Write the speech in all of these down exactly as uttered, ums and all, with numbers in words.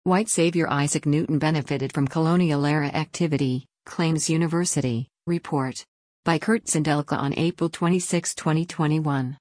White savior Isaac Newton benefited from colonial-era activity, claims University, report. By Kurt Zindelka on April twenty-sixth, twenty twenty-one.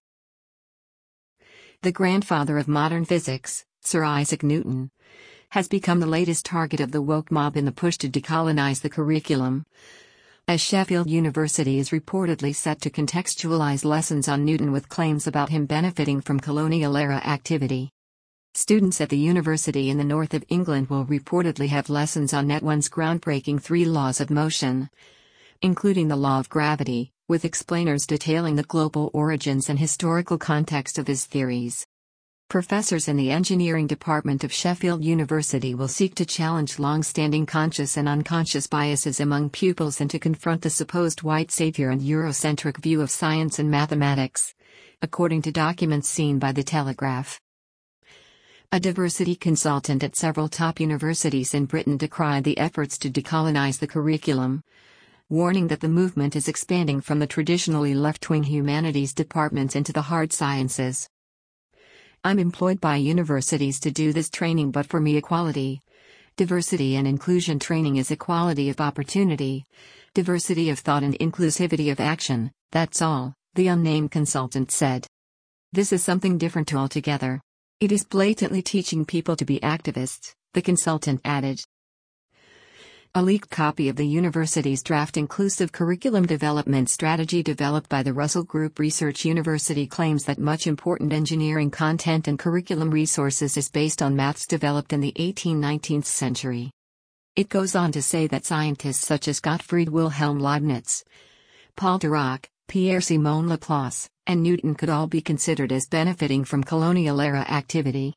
The grandfather of modern physics, Sir Isaac Newton, has become the latest target of the woke mob in the push to decolonize the curriculum, as Sheffield University is reportedly set to contextualize lessons on Newton with claims about him benefiting from colonial-era activity. Students at the university in the north of England will reportedly have lessons on Net one's groundbreaking three laws of motion, including the law of gravity, with explainers detailing the global origins and historical context of his theories. Professors in the engineering department of Sheffield University will seek to challenge long-standing conscious and unconscious biases among pupils and to confront the supposed white savior and Eurocentric view of science and mathematics, according to documents seen by The Telegraph. A diversity consultant at several top universities in Britain decried the efforts to decolonize the curriculum, warning that the movement is expanding from the traditionally left-wing humanities departments into the hard sciences. I'm employed by universities to do this training, but for me equality, diversity and inclusion training is equality of opportunity, diversity of thought and inclusivity of action, that's all, the unnamed consultant said. This is something different altogether. It is blatantly teaching people to be activists, the consultant added. A leaked copy of the university's draft inclusive curriculum development strategy developed by the Russell Group Research University claims that much important engineering content and curriculum resources is based on maths developed in the eighteenth nineteenth century. It goes on to say that scientists such as Gottfried Wilhelm Leibniz, Paul Dirac, Pierre-Simon Laplace, and Newton could all be considered as benefiting from colonial-era activity.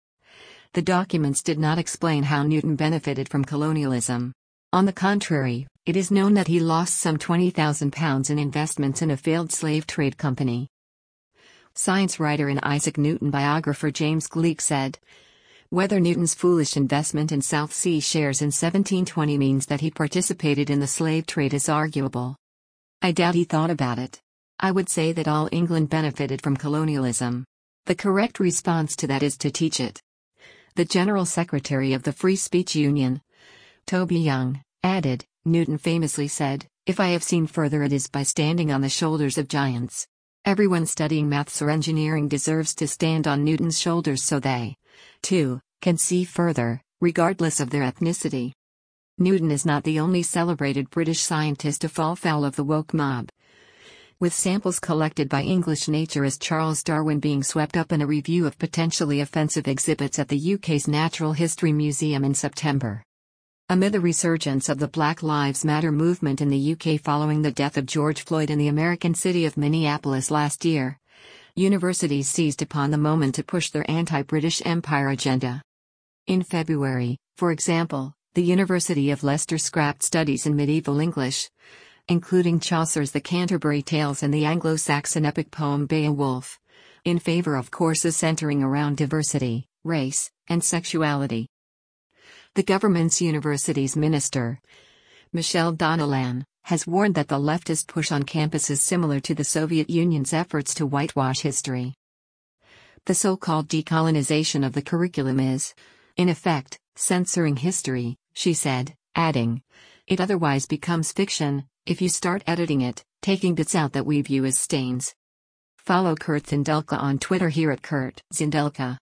The documents did not explain how Newton benefited from colonialism. On the contrary, it is known that he lost some twenty thousand pounds in investments in a failed slave trade company. Science writer and Isaac Newton biographer James Gleick said, "Whether Newton's foolish investment in South Sea shares in seventeen twenty means that he participated in the slave trade is arguable. I doubt he thought about it. I would say that all England benefited from colonialism. The correct response to that is to teach it." The General Secretary of the Free Speech Union, Toby Young, added, Newton famously said, "If I have seen further, it is by standing on the shoulders of giants. Everyone studying maths or engineering deserves to stand on Newton's shoulders so they, too, can see further, regardless of their ethnicity." Newton is not the only celebrated British scientist to fall foul of the woke mob, with samples collected by English naturalist Charles Darwin being swept up in a review of potentially offensive exhibits at the U K's Natural History Museum in September. Amid the resurgence of the Black Lives Matter movement in the U K following the death of George Floyd in the American city of Minneapolis last year, universities seized upon the moment to push their anti-British Empire agenda. In February, for example, the University of Leicester scrapped studies in medieval English, including Chaucer's The Canterbury Tales and the Anglo-Saxon epic poem Beowulf, in favor of courses centering around diversity, race, and sexuality. The government's university's minister, Michelle Donelan, has warned that the leftist push on campus is similar to the Soviet Union's efforts to whitewash history. The so-called decolonization of the curriculum is, in effect, censoring history, she said, adding, "It otherwise becomes fiction if you start editing it, taking bits out that we view as stains." Follow Kurt Zindelka on Twitter here at Kurt Zindelka.